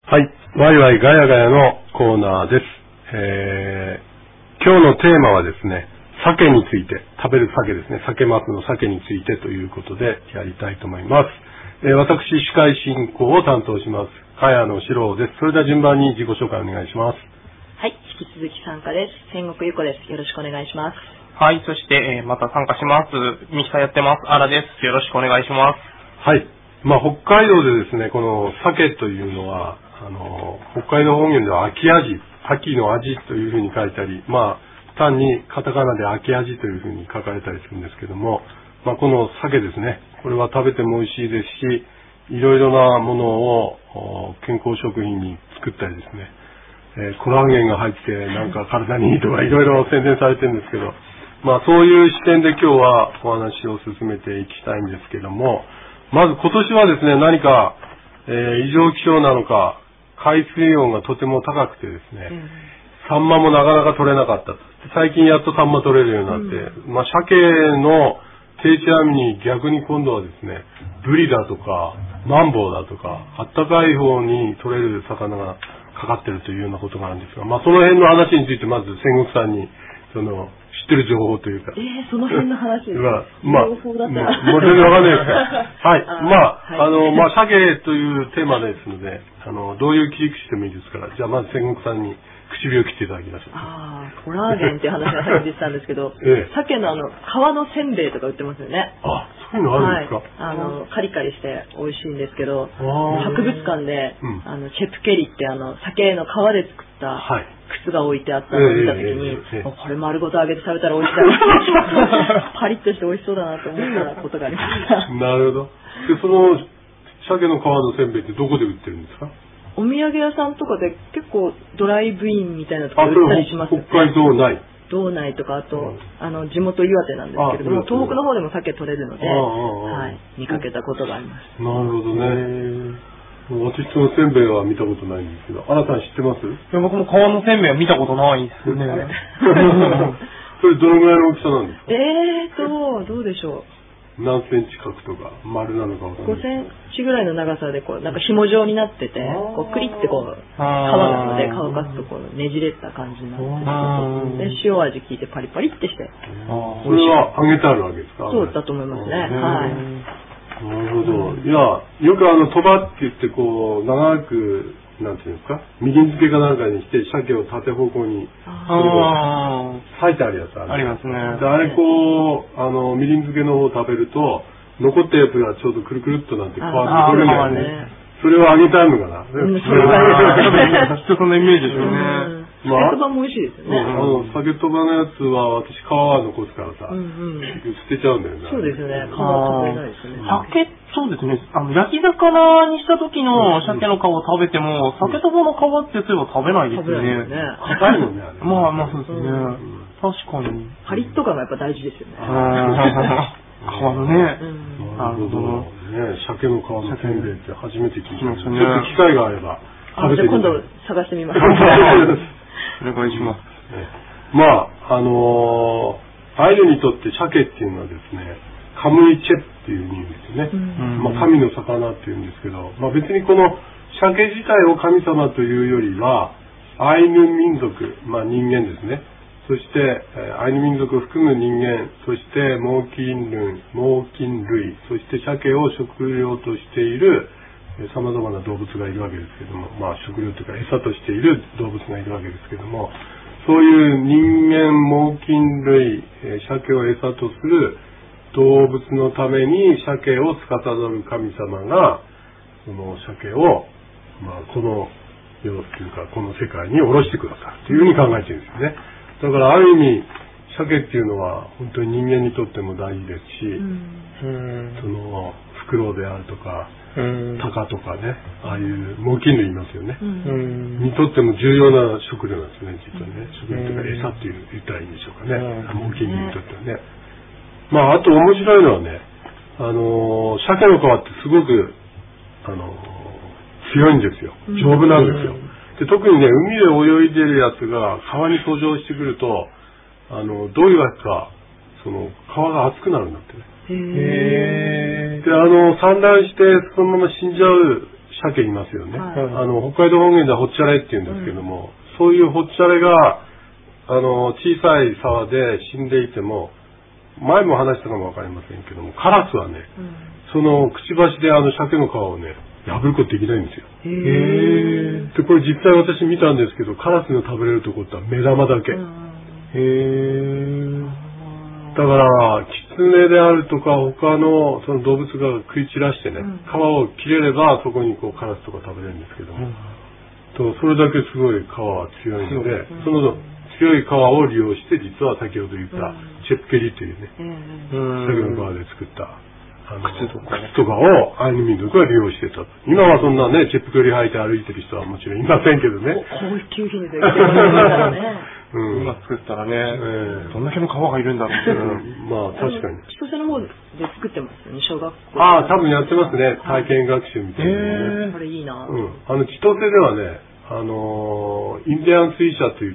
はい、ワイワイガヤガヤのコーナーです。今日のテーマはですね、鮭について、食べる鮭ですね、鮭マスの鮭についてということでやりたいと思います。私、司会進行を担当します、ガヤの四郎です。それでは順番に自己紹介お願いします。 はい、引き続き参加です。千石ゆこです。よろしくお願いします。 はい、そして、また参加します。ミキサーやってます。アラです。よろしくお願いします。 はい。北海道でですね、この鮭というのは、北海道方言では秋味、秋の味というふうに書いたり、単にカタカナで秋味というふうに書かれたりするんですけども、この鮭ですね、これは食べても美味しいですし、いろいろなものを健康食品に作ったりですね、コラーゲンが入ってなんか体にいいとかいろいろ宣伝されてるんですけど、そういう視点で今日はお話を進めていきたいんですけども、まず今年はですね、何か、異常気象なのか、海水温がとても高くてですね、サンマもなかなか取れなかった。最近やっとサンマ取れるようになって、鮭の定置網に逆に今度はですね、ブリだとか、マンボウだとか、あったかい方に取れる魚がかかってるというようなことがあるんですが、その辺の話についてまず千石さんに、知ってる情報というか。 その辺の話です。情報だったら。 もう全然わかんないですから。はい。鮭というテーマですので、どういう切り口でもいいですから、じゃあまず千石さんに唇を切っていただきましょう。 コラーゲンっていう話がさっき出てたんですけど、鮭の皮のせんべいとか売ってますよね。 そういうのあるんですか？ カリカリして美味しいんですけど、博物館で、チェプケリって鮭の皮で作った、靴が置いてあったのを見たときに、これ丸ごと揚げて食べたら美味しいだろうパリッとして美味しそうだなと思ったことがありました。 なるほど。で、その鮭の皮のせんべいってどこで売ってるんですか？ お土産屋さんとかで結構ドライブインみたいなところ売ったりしますよね。 北海道内。 道内とか、あと、地元岩手なんですけれども、東北の方でも鮭取れるので、見かけたことがあります。なるほどね。私そのせんべいは見たことないんですけど、あなた知ってます？ 僕も皮のせんべいは見たことないですね。 それどのぐらいの大きさなんですか？どうでしょう。 何センチ角とか丸なのかわかんない。 5センチぐらいの長さでなんか紐状になってて、クリって皮なので乾かすとねじれた感じになってで塩味効いてパリパリってして。 それは揚げてあるわけですか？ そうだと思いますね。はい。 なるほど。いや、よく鳥羽って言って長くなんていうんですか、みりん漬けかなんかにして鮭を縦方向に裂いてあるやつありますね。 あれみりん漬けの方を食べると残ったやつがちょうどくるくるっとなって変わってくるんだよね。それを揚げてあるのかな。 それがそのイメージですよね。 鮭とばも美味しいですよね。 鮭とばのやつは私皮は残すからさ、捨てちゃうんだよね。 そうですよね。皮食べないですよね。 そうですね。焼き魚にした時の鮭の皮を食べても、鮭とばの皮ってそういえば食べないですよね。 硬いもんね。 そうですね。確かに。 パリッと感がやっぱ大事ですよね。 皮のね。 なるほど。鮭の皮のせんべいって初めて聞きましたね。ちょっと機会があれば食べてみて。 今度探してみます。 お願いします。 アイヌにとって鮭っていうのはですね、カムイチェっていう意味ですよね。神の魚っていうんですけど、別にこの鮭自体を神様というよりは、アイヌ民族、人間ですね。そして、アイヌ民族を含む人間、そして猛禽類、そして鮭を食料としている様々な動物がいるわけですけども、食料というか餌としている動物がいるわけですけども、そういう人間、猛禽類、鮭を餌とする動物のために鮭を司る神様が、その鮭を、この世というか、この世界に下ろしてくださるというふうに考えているんですよね。だからある意味、鮭っていうのは本当に人間にとっても大事ですし、フクロウであるとか、タカとかね、ああいう猛禽類いますよね。にとっても重要な食料なんですね、実はね。食料というか餌って言ったらいいんでしょうかね。猛禽類にとってはね。あと面白いのはね、鮭の皮ってすごく、強いんですよ。丈夫なんですよ。で、特にね、海で泳いでるやつが川に登場してくると、どういうわけか、川が熱くなるんだってね。で、産卵してそのまま死んじゃう鮭いますよね。北海道方言ではほっちゃれって言うんですけども、そういうほっちゃれが、小さい沢で死んでいても、前も話したかもわかりませんけども、カラスはね、そのくちばしで鮭の皮をね、破ることできないんですよ。で、これ実際私見たんですけど、カラスの食べれるところって目玉だけ。だから、キツネであるとか他のその動物が食い散らしてね、皮を切れればそこにこうカラスとか食べれるんですけども、それだけすごい皮は強いので、その強い皮を利用して実は先ほど言ったチェップケリというね、鮭の皮で作った靴とかをアイヌ民族が利用してた。今はそんなね、チェップケリ履いて歩いてる人はもちろんいませんけどね。 高級品で売ってますね。 今作ったらね、どんだけの皮がいるんだろうって。 まあ確かに。 千歳の方で作ってますよね、小学校。 ああ、多分やってますね。体験学習みたいなね。 これいいな。 千歳ではね、インディアン水車といって、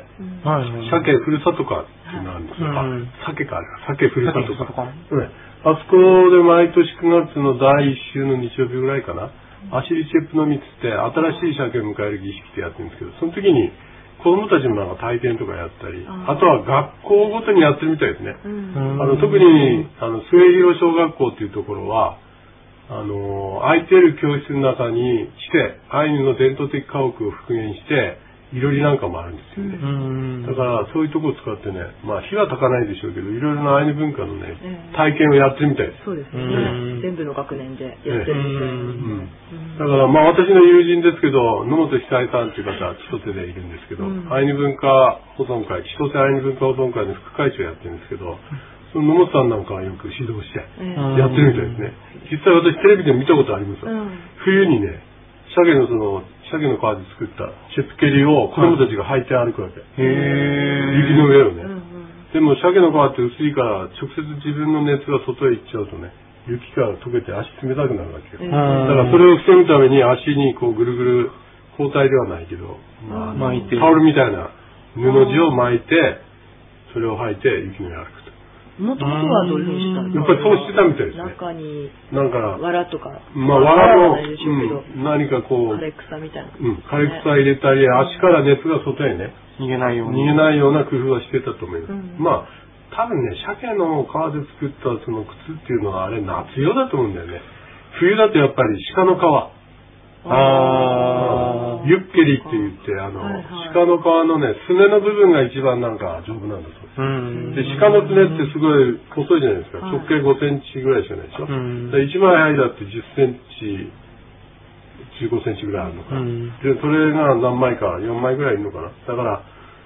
鮭ふるさと館っていうのがあるんですよ。鮭か、鮭ふるさと館。あそこで毎年9月の第1週の日曜日ぐらいかな、アシリチェップの蜜って新しい鮭を迎える儀式ってやってるんですけど、その時に子供たちもなんか体験とかやったり、あとは学校ごとにやってるみたいですね。特に末広小学校っていうところは、空いてる教室の中にしてアイヌの伝統的家屋を復元していろりなんかもあるんですよね。だからそういうとこを使ってね、まあ火は焚かないでしょうけど、いろいろなアイヌ文化のね、体験をやってるみたいです。 そうですね。全部の学年でやってるみたいです。 だからまあ私の友人ですけど、野本久江さんという方は千歳でいるんですけど、アイヌ文化保存会、千歳アイヌ文化保存会の副会長やってるんですけど、その野本さんなんかはよく指導してやってるみたいですね。実際私テレビで見たことあります。冬にね、鮭の皮で作ったチェップケリを子供たちが履いて歩くわけ。雪の上をね。でも鮭の皮って薄いから直接自分の熱が外へ行っちゃうとね、雪が溶けて足冷たくなるわけよ。だからそれを防ぐために足にこうぐるぐる包帯ではないけど、タオルみたいな布地を巻いて、それを履いて雪の上を歩く。 もともとはどういうふうにしたんですか？ やっぱりそうしてたみたいですね。 中に、 なんか、 藁とか。 まあ、藁の、何かこう、 枯れ草みたいな。 枯れ草入れたり、足から熱が外へね、 逃げないような工夫はしてたと思います。まあ、多分ね、鮭の皮で作ったその靴っていうのはあれ夏用だと思うんだよね。冬だとやっぱり鹿の皮。ユッケリって言って、鹿の皮のね、すねの部分が一番なんか丈夫なんだそうです。で、鹿の爪ってすごい細いじゃないですか。直径5センチぐらいしかないでしょ。1枚間って10センチ、15センチぐらいあるのかな。で、それが何枚か、4枚ぐらいいるのかな。だから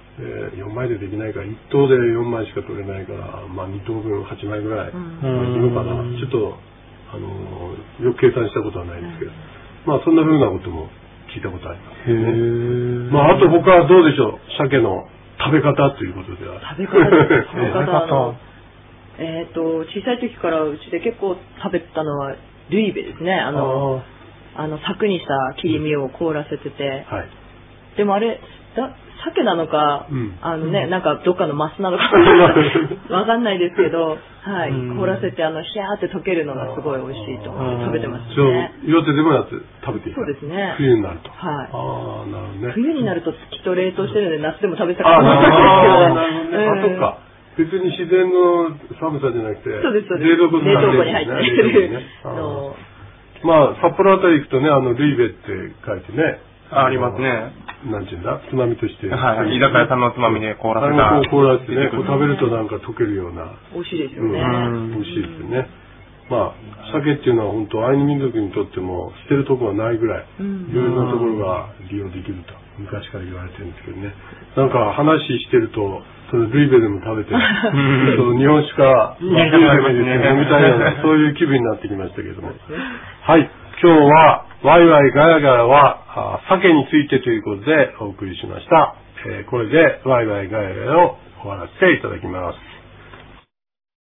、4枚でできないから、1等で4枚しか取れないから、まあ2等分8枚ぐらいいるのかな。ちょっと、よく計算したことはないですけど。まあそんな風なことも聞いたことありますね。まああと他はどうでしょう。鮭の食べ方ということでは。 食べ方。小さい時からうちで結構食べたのはルイベですね。柵にした切り身を凍らせてて。でもあれ鮭なのか、なんかどっかのマスなのかわかんないですけど、はい、凍らせてヒャーって溶けるのがすごい美味しいと食べてますね。 岩手でもやって食べていい？ そうですね。 冬になると。 はい。 ああ、なるほどね。 冬になるときっと冷凍してるので夏でも食べたかったんですけど。 あ、そっか。別に自然の寒さじゃなくて、 そうです。 冷凍庫に入ってる。 まあ、札幌あたり行くとね、ルイベって書いてね。 ありますね。 なんていうんだ、つまみとして。 はい、居酒屋さんのつまみで凍らせた。 凍らせてね、食べるとなんか溶けるような。 美味しいですよね。 美味しいですよね。まあ、鮭っていうのは本当アイヌ民族にとっても捨てるところがないぐらい、いろいろなところが利用できると昔から言われてるんですけどね。なんか話してると、そのルイベでも食べて、日本酒か、飲みたいような、そういう気分になってきましたけども。はい、今日は、ワイワイガヤガヤは、鮭についてということでお送りしました。これで、ワイワイガヤガヤを終わらせていただきます。